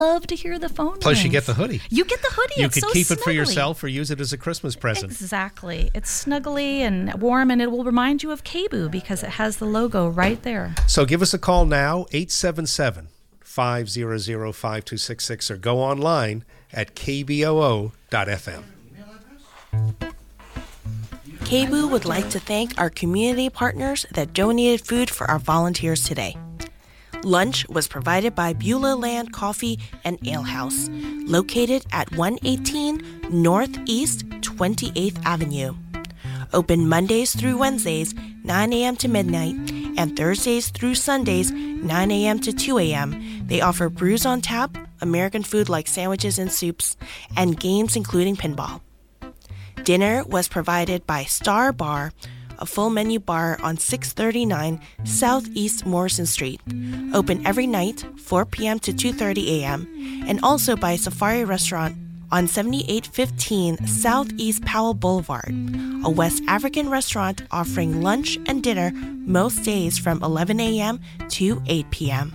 love to hear the phone Plus, rings. you get the hoodie. You get the hoodie. You It's could so keep it for snuggly. yourself or use it as a Christmas present. Exactly. It's snuggly and warm, and it will remind you of KBOO because it has the logo right there. So give us a call now, 877-500-5266, or go online at kboo.fm. KBOO would like to thank our community partners that donated food for our volunteers today. Lunch was provided by Beulah Land Coffee and Ale House, located at 118 Northeast 28th Avenue. Open Mondays through Wednesdays, 9 a.m. to midnight, and Thursdays through Sundays, 9 a.m. to 2 a.m. They offer brews on tap, American food like sandwiches and soups, and games including pinball. Dinner was provided by Star Bar, a full menu bar on 639 Southeast Morrison Street, open every night, 4 p.m. to 2:30 a.m., and also by Safari Restaurant on 7815 Southeast Powell Boulevard, a West African restaurant offering lunch and dinner most days from 11 a.m. to 8 p.m.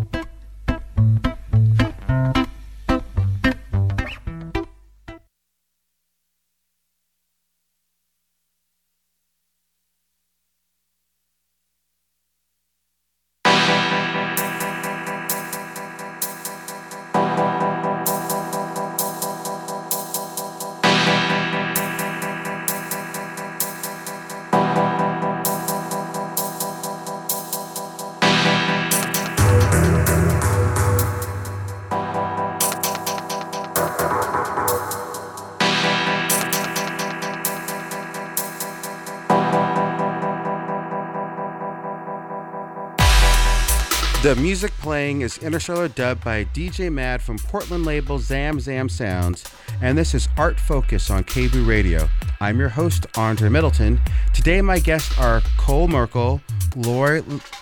The music playing is Interstellar Dub by DJ Mad from Portland label Zam Zam Sounds, and this is Art Focus on KBOO Radio. I'm your host, Andre Middleton. Today my guests are Cole Merkel, Lori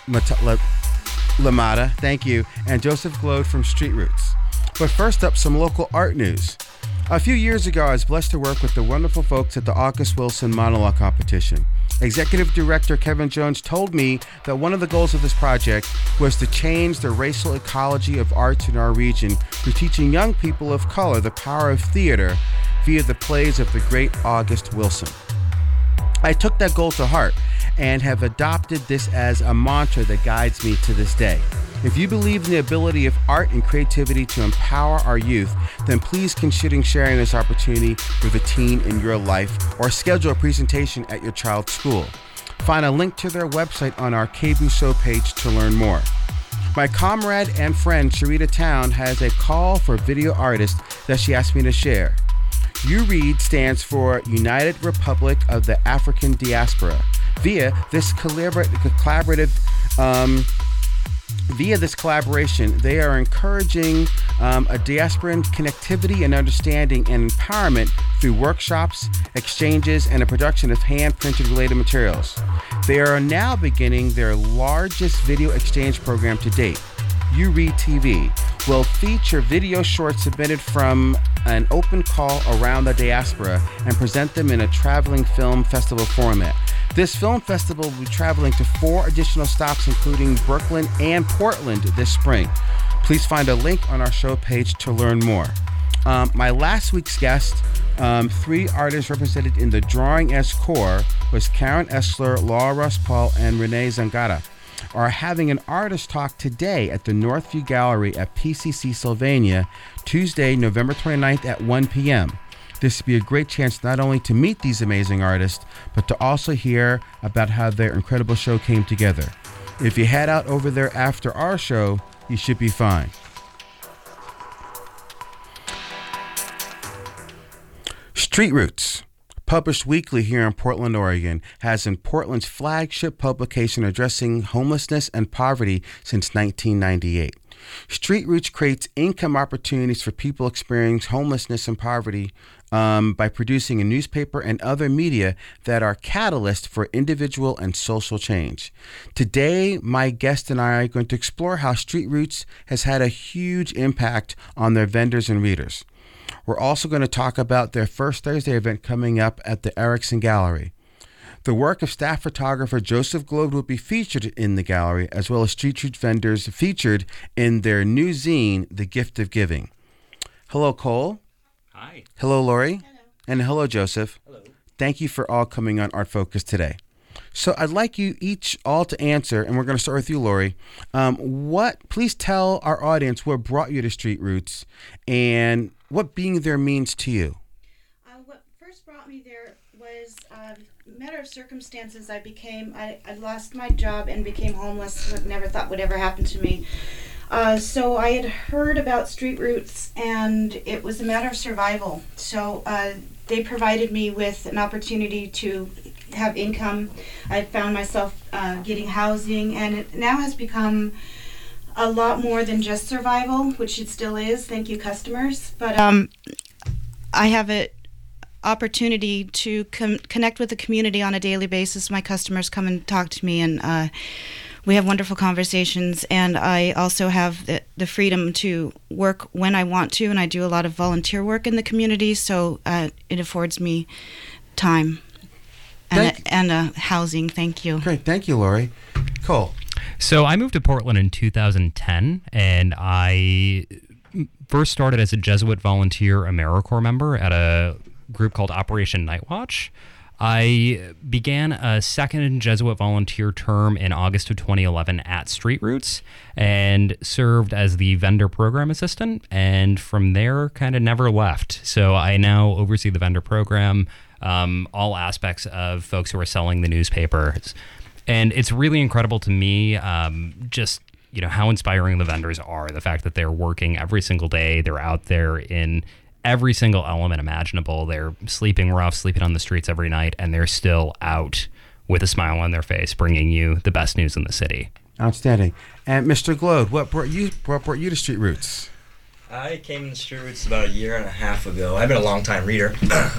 Lamada, thank you, and Joseph Glode from Street Roots. But first up, some local art news. A few years ago, I was blessed to work with the wonderful folks at the August Wilson Monologue Competition. Executive Director Kevin Jones told me that one of the goals of this project was to change the racial ecology of arts in our region through teaching young people of color the power of theater via the plays of the great August Wilson. I took that goal to heart and have adopted this as a mantra that guides me to this day. If you believe in the ability of art and creativity to empower our youth, then please consider sharing this opportunity with a teen in your life or schedule a presentation at your child's school. Find a link to their website on our KBOO show page to learn more. My comrade and friend Sharita Town has a call for video artists that she asked me to share. UREAD stands for United Republic of the African Diaspora. Via this collaboration, they are encouraging a diasporan connectivity and understanding and empowerment through workshops, exchanges, and the production of hand-printed related materials. They are now beginning their largest video exchange program to date. UREAD TV will feature video shorts submitted from an open call around the diaspora and present them in a traveling film festival format. This film festival will be traveling to 4 additional stops, including Brooklyn and Portland this spring. Please find a link on our show page to learn more. My last week's guest, 3 artists represented in the Drawing as Core, was Karen Essler, Laura Ross Paul, and Renee Zangara, are having an artist talk today at the Northview Gallery at PCC Sylvania, Tuesday, November 29th at 1 p.m. This would be a great chance not only to meet these amazing artists, but to also hear about how their incredible show came together. If you head out over there after our show, you should be fine. Street Roots, published weekly here in Portland, Oregon, has been Portland's flagship publication addressing homelessness and poverty since 1998. Street Roots creates income opportunities for people experiencing homelessness and poverty by producing a newspaper and other media that are catalysts for individual and social change. Today, my guest and I are going to explore how Street Roots has had a huge impact on their vendors and readers. We're also going to talk about their first Thursday event coming up at the Erickson Gallery. The work of staff photographer Joseph Gload will be featured in the gallery, as well as street food vendors featured in their new zine, The Gift of Giving. Hello, Cole. Hi. Hello, Lori. Hello. And hello, Joseph. Hello. Thank you for all coming on Art Focus today. So I'd like you each all to answer, and we're going to start with you, Lori. Please tell our audience what brought you to Street Roots and what being there means to you. What first brought me there was a matter of circumstances. I lost my job and became homeless. Never thought would ever happen to me. So I had heard about Street Roots, and it was a matter of survival. So they provided me with an opportunity to have income. I found myself getting housing, and it now has become a lot more than just survival, which it still is. Thank you, customers. But I have an opportunity to connect with the community on a daily basis. My customers come and talk to me, and we have wonderful conversations, and I also have the freedom to work when I want to, and I do a lot of volunteer work in the community, so it affords me time and housing. Thank you. Great. Thank you, Lori. Cole. So I moved to Portland in 2010, and I first started as a Jesuit volunteer AmeriCorps member at a group called Operation Nightwatch. I began a second Jesuit volunteer term in August of 2011 at Street Roots and served as the vendor program assistant, and from there kind of never left. So I now oversee the vendor program, all aspects of folks who are selling the newspapers. And it's really incredible to me just how inspiring the vendors are, the fact that they're working every single day, they're out there in every single element imaginable. They're sleeping rough, sleeping on the streets every night, and they're still out with a smile on their face, bringing you the best news in the city. Outstanding. And Mr. Gload, what brought you to Street Roots? I came to Street Roots about a year and a half ago. I've been a long-time reader,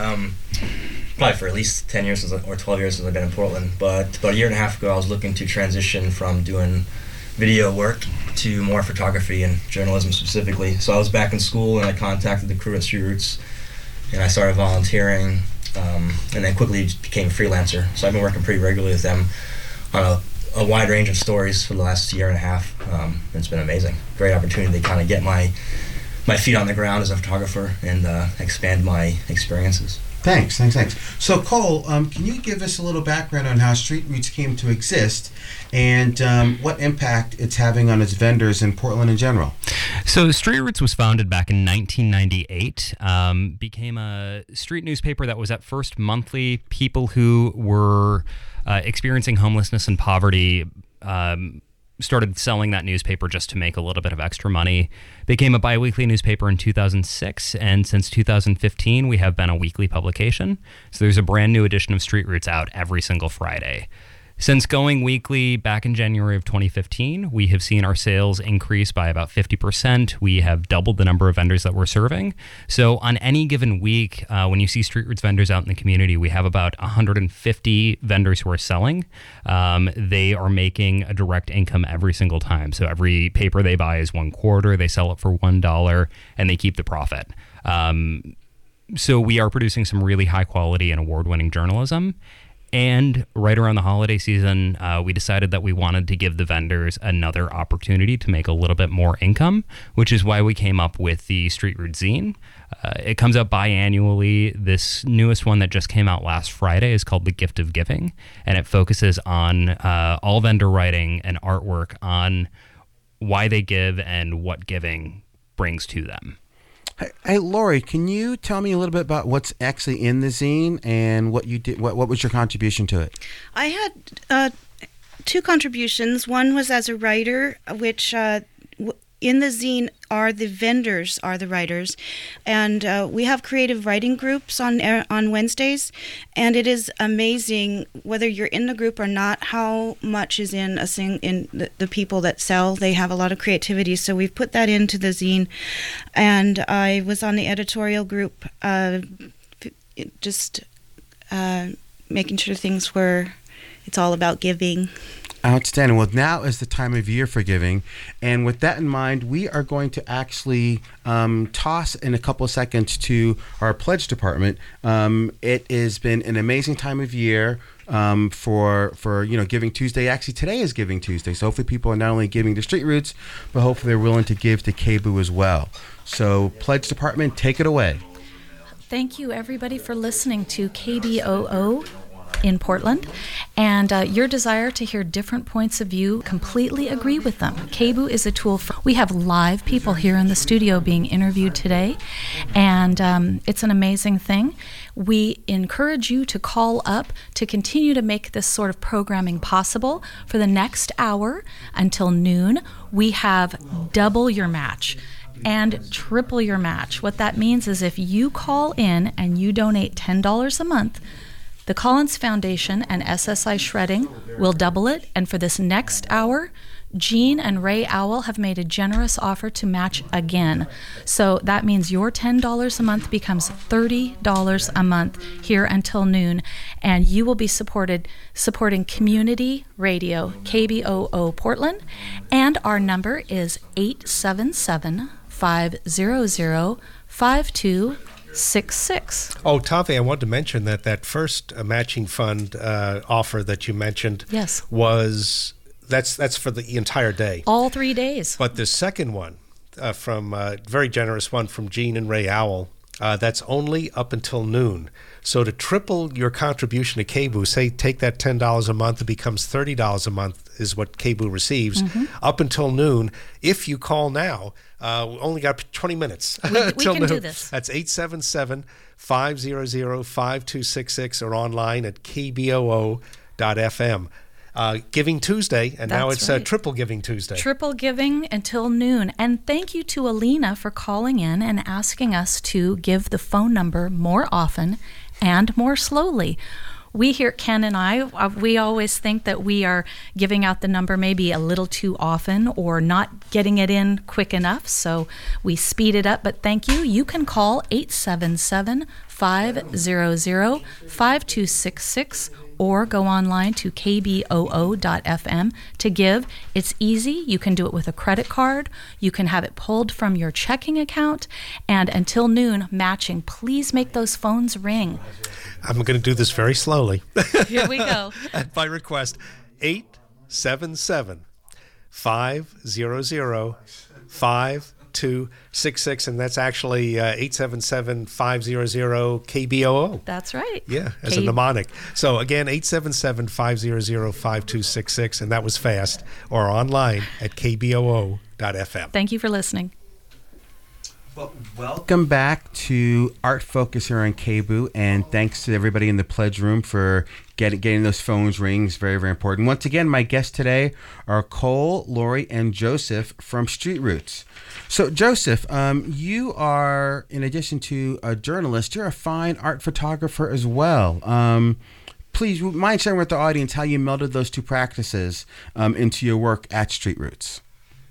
probably for at least 10 years or 12 years since I've been in Portland. But about a year and a half ago, I was looking to transition from doing video work to more photography and journalism specifically. So I was back in school, and I contacted the crew at Street Roots, and I started volunteering, and then quickly became a freelancer. So I've been working pretty regularly with them on a wide range of stories for the last year and a half. It's been amazing. Great opportunity to kind of get my feet on the ground as a photographer and expand my experiences. Thanks. So, Cole, can you give us a little background on how Street Roots came to exist and what impact it's having on its vendors in Portland in general? So, Street Roots was founded back in 1998, became a street newspaper that was at first monthly. People who were experiencing homelessness and poverty started selling that newspaper just to make a little bit of extra money. Became a bi-weekly newspaper in 2006, and since 2015 we have been a weekly publication. So there's a brand new edition of Street Roots out every single Friday. Since going weekly back in January of 2015, we have seen our sales increase by about 50%. We have doubled the number of vendors that we're serving. So on any given week, when you see Street Roots vendors out in the community, we have about 150 vendors who are selling. They are making a direct income every single time. So every paper they buy is $1.25. They sell it for $1, and they keep the profit. So we are producing some really high quality and award-winning journalism. And right around the holiday season, we decided that we wanted to give the vendors another opportunity to make a little bit more income, which is why we came up with the Street Roots zine. It comes out biannually. This newest one that just came out last Friday is called The Gift of Giving, and it focuses on all vendor writing and artwork on why they give and what giving brings to them. Hey, Lori, can you tell me a little bit about what's actually in the zine and what you did? What was your contribution to it? I had two contributions. One was as a writer, which in the zine are the vendors, are the writers, and we have creative writing groups on Wednesdays, and it is amazing whether you're in the group or not how much is in the people that sell. They have a lot of creativity, so we've put that into the zine, and I was on the editorial group, just making sure things were. It's all about giving. Outstanding. Well, now is the time of year for giving. And with that in mind, we are going to actually toss in a couple of seconds to our pledge department. It has been an amazing time of year for Giving Tuesday. Actually, today is Giving Tuesday, so hopefully people are not only giving to Street Roots, but hopefully they're willing to give to KBOO as well. So, Pledge Department, take it away. Thank you, everybody, for listening to KBOO in Portland, and your desire to hear different points of view. Completely agree with them. KBOO is a tool for. We have live people here in the studio being interviewed today, and it's an amazing thing. We encourage you to call up to continue to make this sort of programming possible. For the next hour until noon, we have double your match and triple your match. What that means is if you call in and you donate $10 a month, the Collins Foundation and SSI Shredding will double it. And for this next hour, Jean and Ray Owl have made a generous offer to match again. So that means your $10 a month becomes $30 a month here until noon. And you will be supporting community radio, KBOO Portland. And our number is 877-500-5266. Oh, Tavi, I wanted to mention that first matching fund offer that you mentioned was that's for the entire day. All 3 days. But the second one, from very generous one from Jean and Ray Owl, that's only up until noon. So to triple your contribution to KBOO, say take that $10 a month, it becomes $30 a month is what KBOO receives. Up until noon, if you call now, we only got 20 minutes. We can noon. do this. That's 877-500-5266 or online at kboo.fm. Giving Tuesday, and now it's right. Triple Giving Tuesday. Triple giving until noon. And thank you to Alina for calling in and asking us to give the phone number more often and more slowly. We here, Ken and I, we always think that we are giving out the number maybe a little too often or not getting it in quick enough, so we speed it up. But thank you. You can call 877-500-5266 or go online to kboo.fm to give. It's easy. You can do it with a credit card. You can have it pulled from your checking account. And until noon, matching. Please make those phones ring. I'm going to do this very slowly. Here we go. At my request, 877-500-5266, and that's actually 877-500-KBOO. That's right. Yeah, as a mnemonic. So again, 877-500-5266, and that was fast, or online at kboo.fm. Thank you for listening. Well, welcome back to Art Focus here on KBOO, and thanks to everybody in the pledge room for getting those phones rings. Very, very important. Once again, my guests today are Cole, Lori, and Joseph from Street Roots. So, Joseph, you are, in addition to a journalist, you're a fine art photographer as well. Please, mind sharing with the audience how you melded those two practices into your work at Street Roots?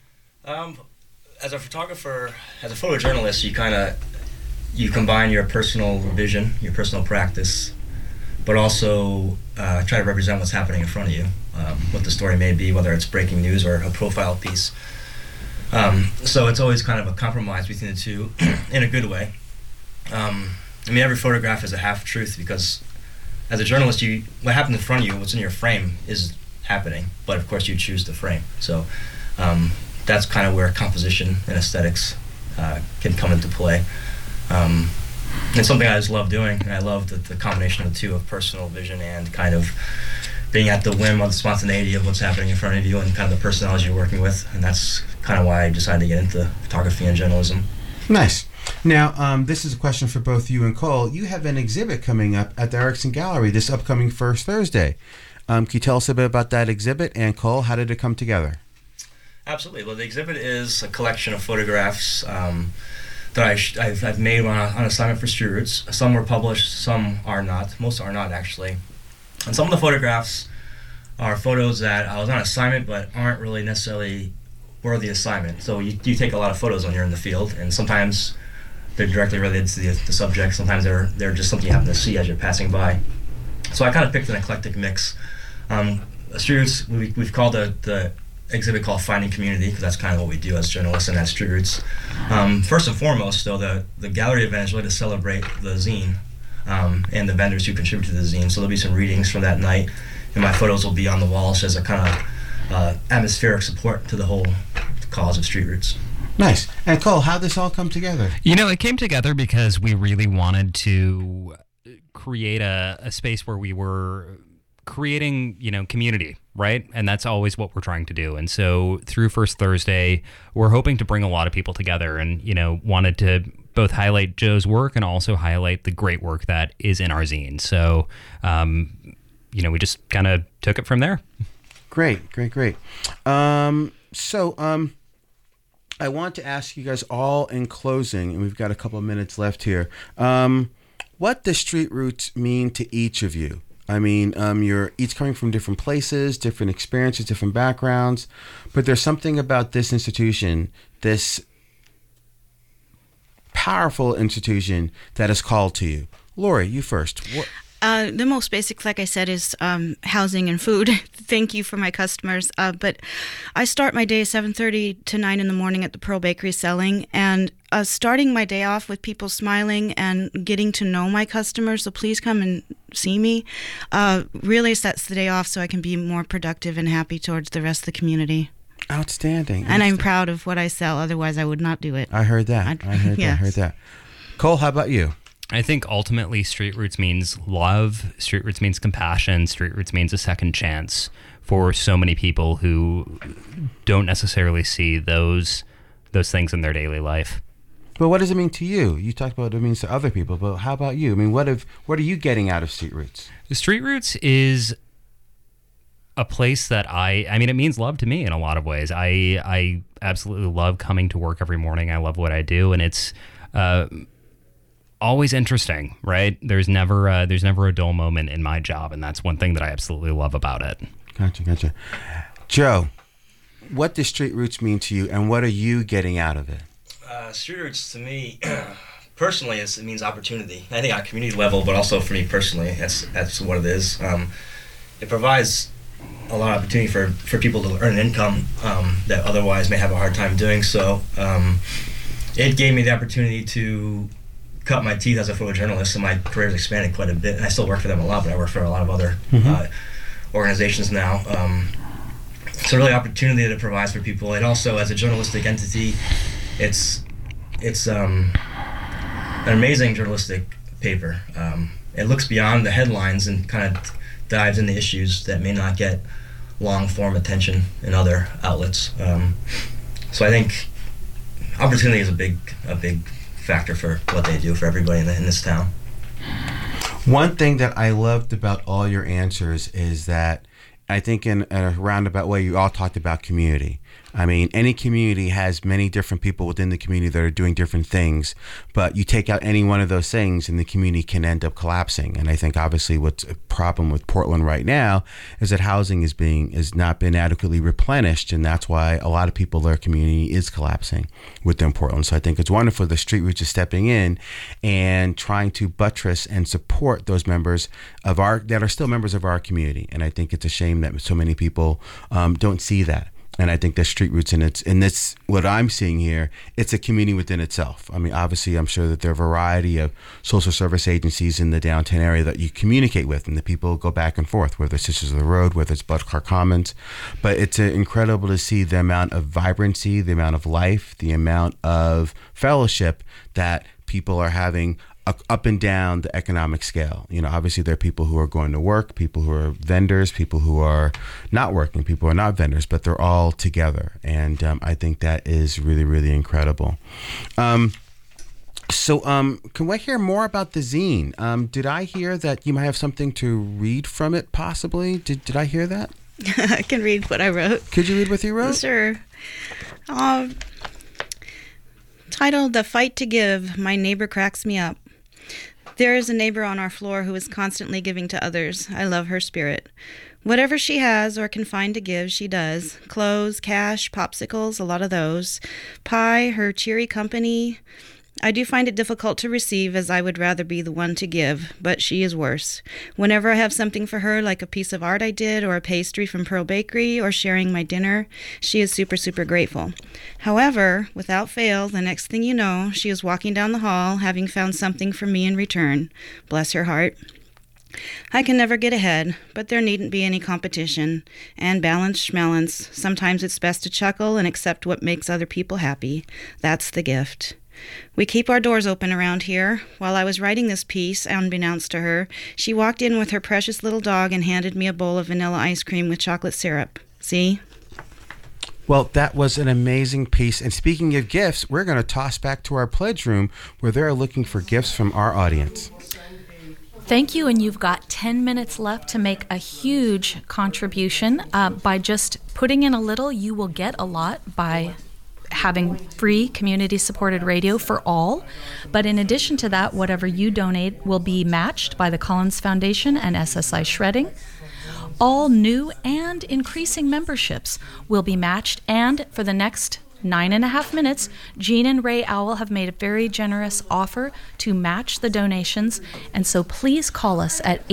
As a photographer, as a photojournalist, you combine your personal vision, your personal practice, but also try to represent what's happening in front of you, what the story may be, whether it's breaking news or a profile piece. So it's always kind of a compromise between the two in a good way. Every photograph is a half-truth because as a journalist, what happens in front of you, what's in your frame is happening, but of course you choose the frame. So that's kind of where composition and aesthetics can come into play. It's something I just love doing, and I love the combination of the two, of personal vision and kind of being at the whim of the spontaneity of what's happening in front of you and kind of the personalities you're working with, and that's kind of why I decided to get into photography and journalism. Nice. Now, this is a question for both you and Cole. You have an exhibit coming up at the Erickson Gallery this upcoming first Thursday. Can you tell us a bit about that exhibit? And Cole, how did it come together? Absolutely. Well, the exhibit is a collection of photographs that I've made on assignment for Street Roots. Some were published, some are not. Most are not, actually. And some of the photographs are photos that I was on assignment but aren't really necessarily worthy assignment. So you take a lot of photos when you're in the field, and sometimes they're directly related to the subject. Sometimes they're just something you happen to see as you're passing by. So I kind of picked an eclectic mix. Street Roots, we've called the exhibit called Finding Community, because that's kind of what we do as journalists and at Street Roots. First and foremost, though, the gallery event is really to celebrate the zine, and the vendors who contribute to the zine. So there'll be some readings from that night, and my photos will be on the walls as a kind of atmospheric support to the whole cause of Street Roots. Nice. And Cole, how'd this all come together? It came together because we really wanted to create a space where we were creating, community, right? And that's always what we're trying to do. And so through First Thursday, we're hoping to bring a lot of people together and, wanted to both highlight Joe's work and also highlight the great work that is in our zine. So, we just kind of took it from there. Great. I want to ask you guys all in closing, and we've got a couple of minutes left here. What does Street Roots mean to each of you? I mean, you're each coming from different places, different experiences, different backgrounds, but there's something about this institution, this powerful institution that is called to you. Lori, you first. The most basic, like I said, is housing and food. Thank you for my customers. But I start my day 7:30 to 9 in the morning at the Pearl Bakery selling, and starting my day off with people smiling and getting to know my customers, so please come and see me, really sets the day off so I can be more productive and happy towards the rest of the community. Outstanding. And I'm proud of what I sell, otherwise I would not do it. I heard that. I heard that. Cole, how about you? I think ultimately Street Roots means love, Street Roots means compassion, Street Roots means a second chance for so many people who don't necessarily see those things in their daily life. But what does it mean to you? You talked about what it means to other people, but how about you? I mean, what are you getting out of Street Roots? Street Roots is a place that it means love to me in a lot of ways. I absolutely love coming to work every morning. I love what I do, and it's always interesting, right? There's never a dull moment in my job, and that's one thing that I absolutely love about it. Gotcha. Joe, what does Street Roots mean to you, and what are you getting out of it? Street Roots to me, personally, it means opportunity. I think on a community level, but also for me personally, that's what it is. It provides a lot of opportunity for people to earn an income that otherwise may have a hard time doing so. It gave me the opportunity to cut my teeth as a photojournalist, and my career has expanded quite a bit. And I still work for them a lot, but I work for a lot of other organizations now. So really opportunity that it provides for people. And also as a journalistic entity, it's an amazing journalistic paper. It looks beyond the headlines and kind of dives into issues that may not get long form attention in other outlets. So I think opportunity is a big factor for what they do for everybody in this town. One thing that I loved about all your answers is that I think in a roundabout way you all talked about community. I mean, any community has many different people within the community that are doing different things, but you take out any one of those things and the community can end up collapsing. And I think obviously what's a problem with Portland right now is that housing is not been adequately replenished, and that's why a lot of people, their community is collapsing within Portland. So I think it's wonderful the Street Roots is stepping in and trying to buttress and support those members that are still members of our community. And I think it's a shame that so many people don't see that. And I think that Street Roots, in this, what I'm seeing here, it's a community within itself. I mean, obviously, I'm sure that there are a variety of social service agencies in the downtown area that you communicate with, and the people go back and forth, whether it's Sisters of the Road, whether it's Buttcar Commons. But it's incredible to see the amount of vibrancy, the amount of life, the amount of fellowship that people are having up and down the economic scale. You know, obviously there are people who are going to work, people who are vendors, people who are not working, people who are not vendors, but they're all together. And I think that is really, really incredible. So can we hear more about the zine? Did I hear that you might have something to read from it, possibly? Did I hear that? I can read what I wrote. Could you read what you wrote? Sure. Titled, "The Fight to Give, My Neighbor Cracks Me Up." There is a neighbor on our floor who is constantly giving to others. I love her spirit. Whatever she has or can find to give, she does. Clothes, cash, popsicles, a lot of those. Pie, her cheery company, I do find it difficult to receive, as I would rather be the one to give, but she is worse. Whenever I have something for her, like a piece of art I did, or a pastry from Pearl Bakery, or sharing my dinner, she is super, super grateful. However, without fail, the next thing you know, she is walking down the hall, having found something from me in return. Bless her heart. I can never get ahead, but there needn't be any competition. And balance schmalance. Sometimes it's best to chuckle and accept what makes other people happy. That's the gift. We keep our doors open around here. While I was writing this piece, unbeknownst to her, she walked in with her precious little dog and handed me a bowl of vanilla ice cream with chocolate syrup. See? Well, that was an amazing piece. And speaking of gifts, we're going to toss back to our pledge room where they're looking for gifts from our audience. Thank you, and you've got 10 minutes left to make a huge contribution. By just putting in a little, you will get a lot by having free community-supported radio for all. But in addition to that, whatever you donate will be matched by the Collins Foundation and SSI Shredding. All new and increasing memberships will be matched, and for the next 9.5 minutes, Jean and Ray Owl have made a very generous offer to match the donations, and so please call us at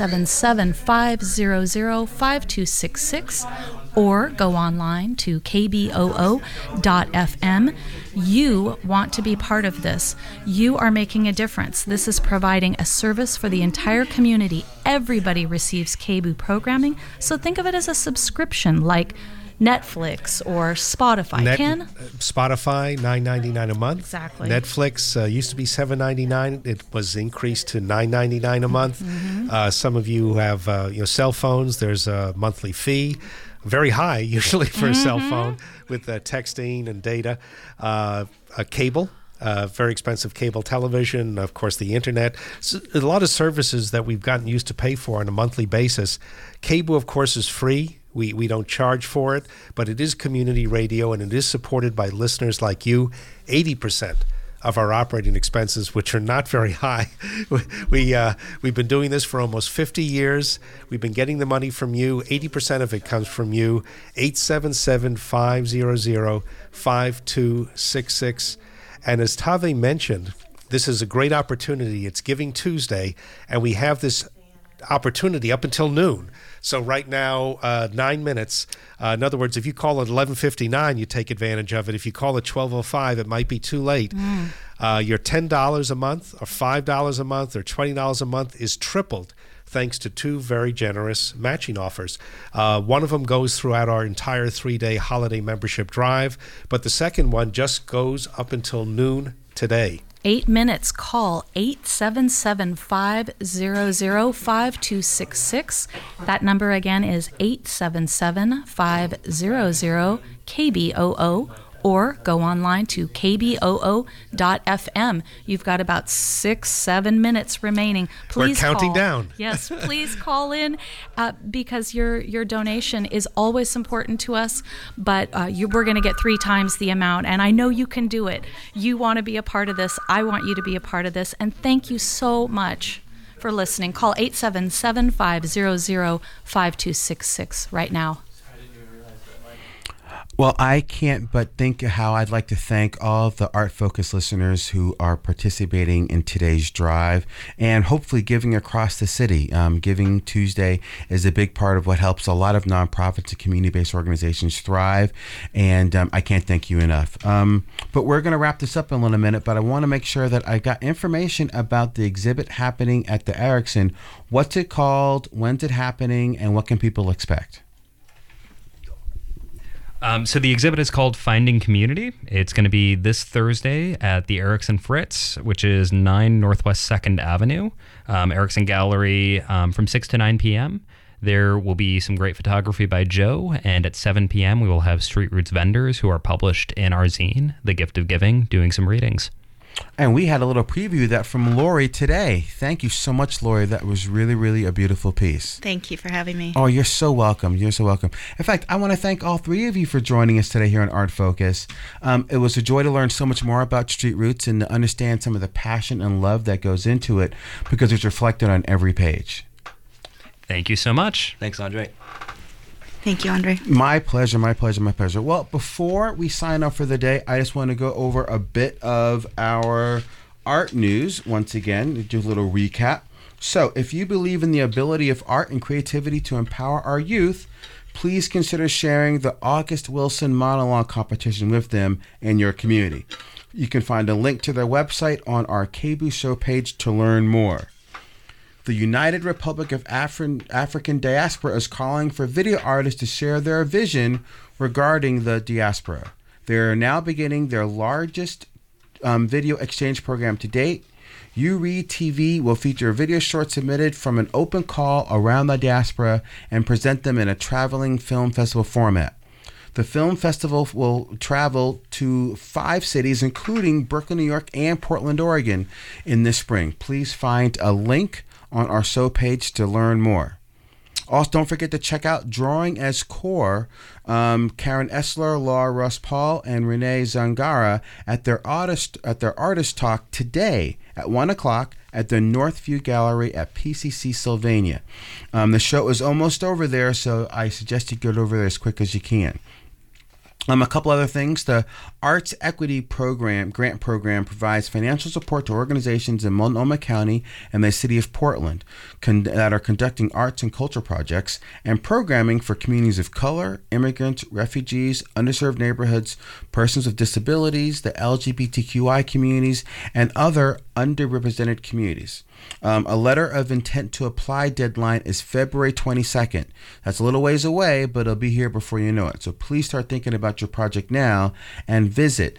877-500-5266 or go online to kboo.fm. You want to be part of this. You are making a difference. This is providing a service for the entire community. Everybody receives KBOO programming, so think of it as a subscription like Netflix or Spotify. Ken? Spotify, $9.99 a month. Exactly. Netflix used to be $7.99. It was increased to $9.99 a month. Mm-hmm. Some of you have cell phones. There's a monthly fee, very high usually for a cell phone with texting and data. A cable. Very expensive cable television, of course, the internet. So a lot of services that we've gotten used to pay for on a monthly basis. KBOO, of course, is free. We don't charge for it, but it is community radio, and it is supported by listeners like you. 80% of our operating expenses, which are not very high. We've been doing this for almost 50 years. We've been getting the money from you. 80% of it comes from you. 877-500-5266. And as Tave mentioned, this is a great opportunity. It's Giving Tuesday, and we have this opportunity up until noon. So right now, 9 minutes. In other words, if you call at 11:59, you take advantage of it. If you call at 12:05, it might be too late. Your $10 a month or $5 a month or $20 a month is tripled thanks to two very generous matching offers. One of them goes throughout our entire 3-day holiday membership drive, but the second one just goes up until noon today. 8 minutes. Call 877-500-5266. That number again is 877-500-KBOO, or go online to kboo.fm. You've got about 6-7 minutes remaining. Please We're counting call. down. Yes, please call in because your donation is always important to us, but we're going to get 3 times the amount, and I know you can do it. You want to be a part of this. I want you to be a part of this, and thank you so much for listening. Call 877-500-5266 right now. Well, I can't but think how I'd like to thank all of the Art Focus listeners who are participating in today's drive and hopefully giving across the city. Giving Tuesday is a big part of what helps a lot of nonprofits and community-based organizations thrive, and I can't thank you enough. But we're going to wrap this up in a little minute, but I want to make sure that I got information about the exhibit happening at the Erickson. What's it called? When's it happening? And what can people expect? So the exhibit is called Finding Community. It's going to be this Thursday at the Erickson Fritz, which is 9 Northwest 2nd Avenue, Erickson Gallery, from 6 to 9 p.m. There will be some great photography by Joe, and at 7 p.m. we will have Street Roots vendors who are published in our zine, The Gift of Giving, doing some readings. And we had a little preview of that from Lori today. Thank you so much, Lori. That was really, really a beautiful piece. Thank you for having me. Oh, you're so welcome. You're so welcome. In fact, I want to thank all 3 of you for joining us today here on Art Focus. It was a joy to learn so much more about Street Roots and to understand some of the passion and love that goes into it because it's reflected on every page. Thank you so much. Thanks, Andre. Thank you, Andre. My pleasure, my pleasure, my pleasure. Well, before we sign off for the day, I just want to go over a bit of our art news once again, do a little recap. So, if you believe in the ability of art and creativity to empower our youth, please consider sharing the August Wilson Monologue competition with them in your community. You can find a link to their website on our KBOO show page to learn more. The United Republic of African Diaspora is calling for video artists to share their vision regarding the diaspora. They are now beginning their largest video exchange program to date. URead TV will feature video shorts submitted from an open call around the diaspora and present them in a traveling film festival format. The film festival will travel to 5 cities, including Brooklyn, New York, and Portland, Oregon, in this spring. Please find a link on our show page to learn more. Also, don't forget to check out Drawing as Core, Karen Essler, Laura Ross Paul, and Renee Zangara at their artist talk today at 1 o'clock at the Northview Gallery at PCC Sylvania. The show is almost over there, so I suggest you get over there as quick as you can. A couple other things. The Arts Equity Grant Program provides financial support to organizations in Multnomah County and the city of Portland that are conducting arts and culture projects and programming for communities of color, immigrants, refugees, underserved neighborhoods, persons with disabilities, the LGBTQI communities, and other underrepresented communities. A letter of intent to apply deadline is February 22nd. That's a little ways away, but it'll be here before you know it. So please start thinking about your project now and visit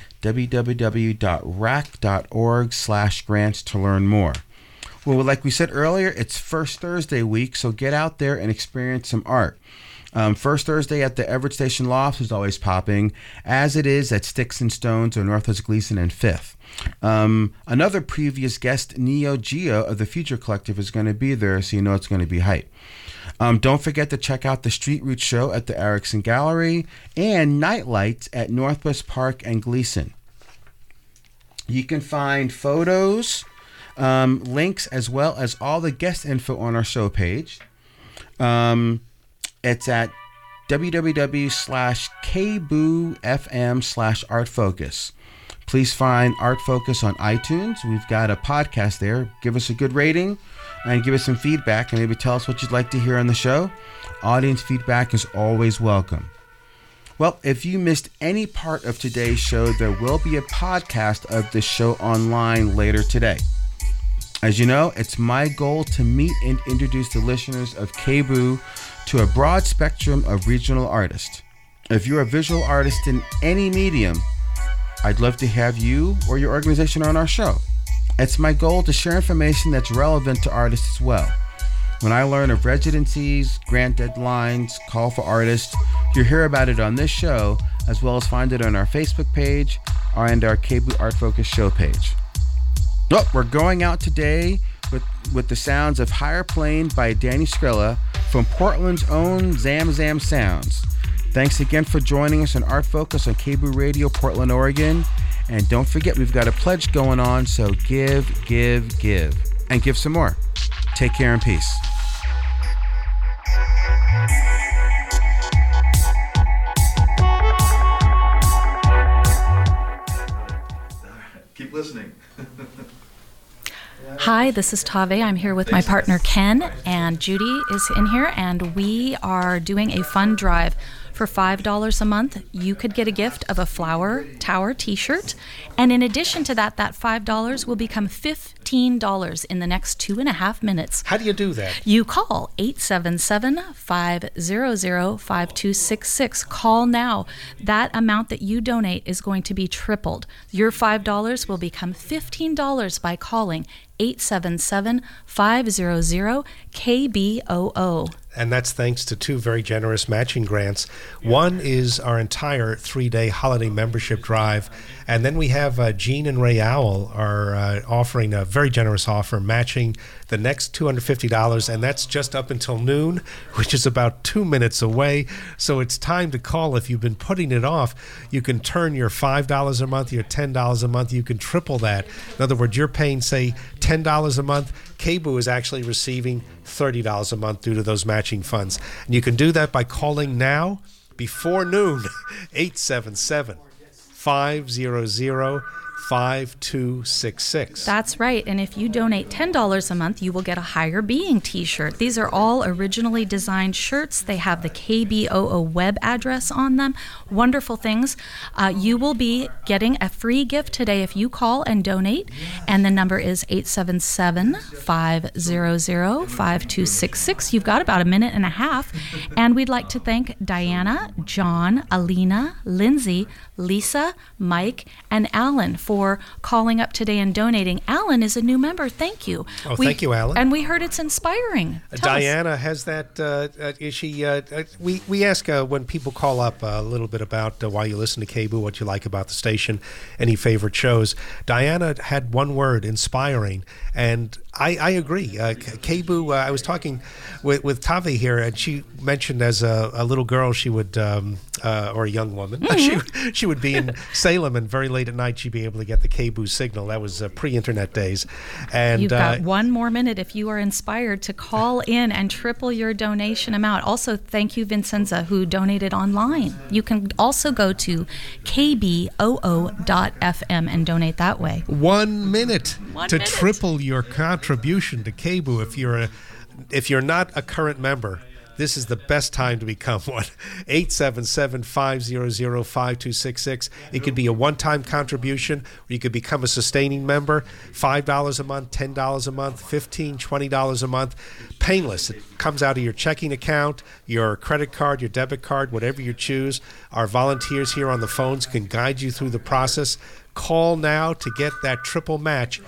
www.rac.org/grants to learn more. Well, like we said earlier, it's First Thursday week, so get out there and experience some art. First Thursday at the Everett Station Lofts is always popping, as it is at Sticks and Stones or Northwest Gleason and 5th. Another previous guest, Neo Geo of the Future Collective, is going to be there, so you know it's going to be hype. Don't forget to check out the Street Roots show at the Erickson Gallery and Night Lights at Northwest Park and Gleason. You can find photos, links, as well as all the guest info on our show page. It's at www.kboofm/artfocus. Please find Art Focus on iTunes. We've got a podcast there. Give us a good rating and give us some feedback and maybe tell us what you'd like to hear on the show. Audience feedback is always welcome. Well, if you missed any part of today's show, there will be a podcast of the show online later today. As you know, it's my goal to meet and introduce the listeners of KBOO to a broad spectrum of regional artists. If you're a visual artist in any medium, I'd love to have you or your organization on our show. It's my goal to share information that's relevant to artists as well. When I learn of residencies, grant deadlines, call for artists, you'll hear about it on this show, as well as find it on our Facebook page and our KBOO Art Focus show page. Oh, we're going out today with the sounds of Higher Plane by Danny Skrilla from Portland's own Zam Zam Sounds. Thanks again for joining us on Art Focus on KBOO Radio, Portland, Oregon. And don't forget, we've got a pledge going on, so give, and give some more. Take care and peace. Keep listening. Hi, this is Tave. I'm here with my partner Ken, and Judy is in here, and we are doing a fun drive. For $5 a month, you could get a gift of a Flower Tower t-shirt. And in addition to that, that $5 will become $15 in the next 2.5 minutes. How do you do that? You call 877-500-5266. Call now. That amount that you donate is going to be tripled. Your $5 will become $15 by calling 877-500-KBOO. And that's thanks to 2 very generous matching grants. One is our entire 3-day holiday membership drive. And then we have Gene and Ray Owl are offering a very generous offer, matching the next $250, and that's just up until noon, which is about 2 minutes away. So it's time to call. If you've been putting it off, you can turn your $5 a month, your $10 a month. You can triple that. In other words, you're paying, say, $10 a month. KBOO is actually receiving $30 a month due to those matching funds. And you can do that by calling now before noon, 877-500-5266. That's right. And if you donate $10 a month, you will get a Higher Being t-shirt. These are all originally designed shirts. They have the KBOO web address on them. Wonderful things. You will be getting a free gift today if you call and donate. And the number is 877-500-5266. You've got about a minute and a half. And we'd like to thank Diana, John, Alina, Lindsay, Lisa, Mike, and Alan for calling up today and donating. Alan is a new member. Thank you. Thank you, Alan. And we heard it's inspiring. Diana has that. Is she? We ask when people call up a little bit about why you listen to KBOO, what you like about the station, any favorite shows. Diana had one word: inspiring, and I agree. KBOO. I was talking with Tavi here, and she mentioned as a little girl she would, or a young woman, she would be in Salem, and very late at night she'd be able to get the KBOO signal. That was pre-internet days. And you've got 1 more minute if you are inspired to call in and triple your donation amount. Also, thank you, Vincenza, who donated online. You can also go to kboo.fm and donate that way. 1 minute to triple your contribution to KBOO. If you're not a current member, this is the best time to become one. 877-500-5266. It could be a one-time contribution, or you could become a sustaining member. $5 a month, $10 a month, $15, $20 a month. Painless. It comes out of your checking account, your credit card, your debit card, whatever you choose. Our volunteers here on the phones can guide you through the process. Call now to get that triple match,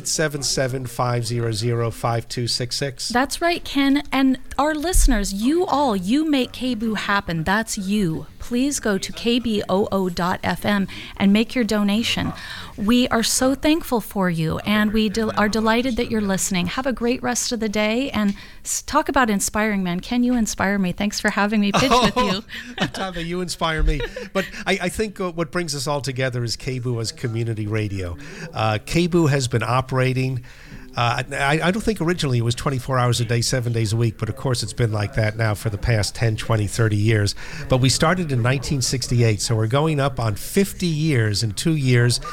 877-500-5266. That's right, Ken. And our listeners, you make KBOO happen. That's you. Please go to kboo.fm and make your donation. We are so thankful for you, and we are delighted that you're listening. Have a great rest of the day, and talk about inspiring, man. Ken, you inspire me. Thanks for having me pitch with you. Tava, you inspire me. But I think what brings us all together is KBOO as community radio. KBOO has been operating. I don't think originally it was 24 hours a day, 7 days a week, but of course it's been like that now for the past 10, 20, 30 years. But we started in 1968, so we're going up on 50 years in 2 years.